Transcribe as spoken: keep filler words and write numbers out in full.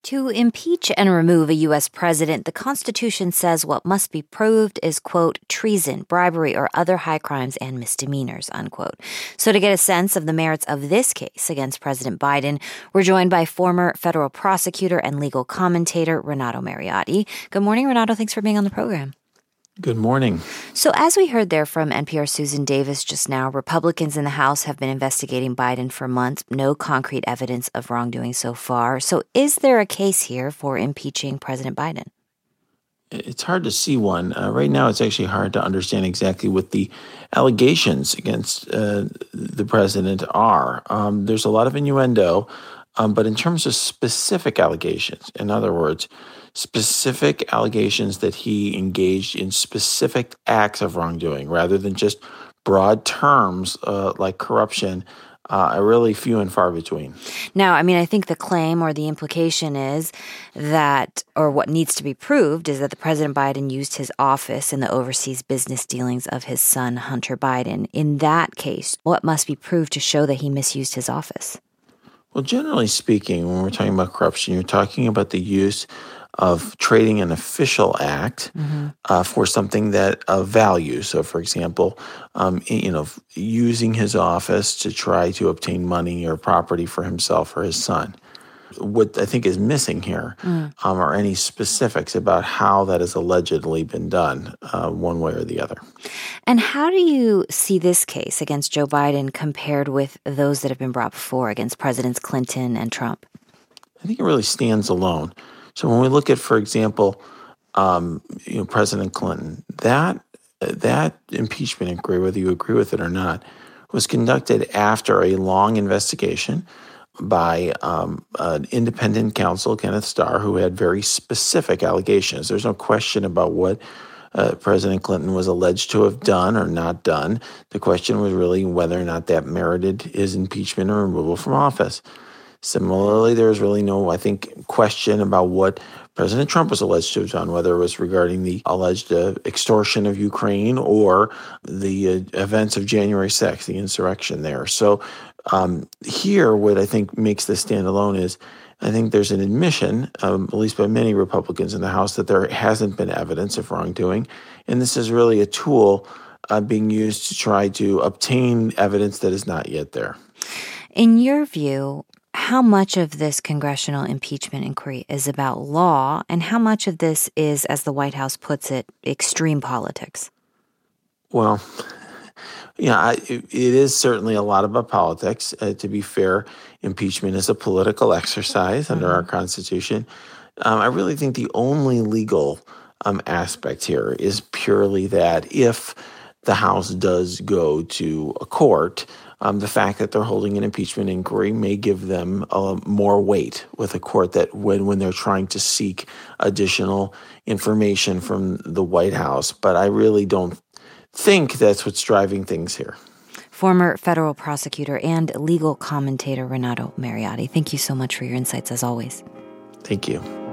To impeach and remove a U S president, the Constitution says what must be proved is, quote, treason, bribery, or other high crimes and misdemeanors, unquote. So to get a sense of the merits of this case against President Biden, we're joined by former federal prosecutor and legal commentator Renato Mariotti. Good morning, Renato. Thanks for being on the program. Good morning. So as we heard there from N P R's Susan Davis just now, Republicans in the House have been investigating Biden for months. No concrete evidence of wrongdoing so far. So is there a case here for impeaching President Biden? It's hard to see one. Uh, right now, it's actually hard to understand exactly what the allegations against uh, the president are. Um, there's a lot of innuendo, um, but in terms of specific allegations, in other words, specific allegations that he engaged in specific acts of wrongdoing rather than just broad terms uh, like corruption, uh, are really few and far between. Now, I mean, I think the claim or the implication is that, or what needs to be proved, is that the President Biden used his office in the overseas business dealings of his son, Hunter Biden. In that case, what must be proved to show that he misused his office? Well, generally speaking, when we're talking about corruption, you're talking about the use of trading an official act mm-hmm. uh, for something that of value. So, for example, um, you know, using his office to try to obtain money or property for himself or his son. What I think is missing here mm. um, are any specifics about how that has allegedly been done, uh, one way or the other. And how do you see this case against Joe Biden compared with those that have been brought before against Presidents Clinton and Trump? I think it really stands alone. So when we look at, for example, um, you know, President Clinton, that that impeachment inquiry, whether you agree with it or not, was conducted after a long investigation by um, an independent counsel, Kenneth Starr, who had very specific allegations. There's no question about what uh, President Clinton was alleged to have done or not done. The question was really whether or not that merited his impeachment or removal from office. Similarly, there was really no, I think, question about what President Trump was alleged to have done, whether it was regarding the alleged uh, extortion of Ukraine or the uh, events of January sixth, the insurrection there. So um, here, what I think makes this stand alone is I think there's an admission, um, at least by many Republicans in the House, that there hasn't been evidence of wrongdoing. And this is really a tool uh, being used to try to obtain evidence that is not yet there. In your view, how much of this congressional impeachment inquiry is about law, and how much of this is, as the White House puts it, extreme politics? Well, yeah, I, it is certainly a lot about politics. Uh, to be fair, impeachment is a political exercise under mm-hmm. our Constitution. Um, I really think the only legal um, aspect here is purely that if the House does go to a court, Um, the fact that they're holding an impeachment inquiry may give them uh, more weight with a court that when, when they're trying to seek additional information from the White House. But I really don't think that's what's driving things here. Former federal prosecutor and legal commentator Renato Mariotti, thank you so much for your insights as always. Thank you.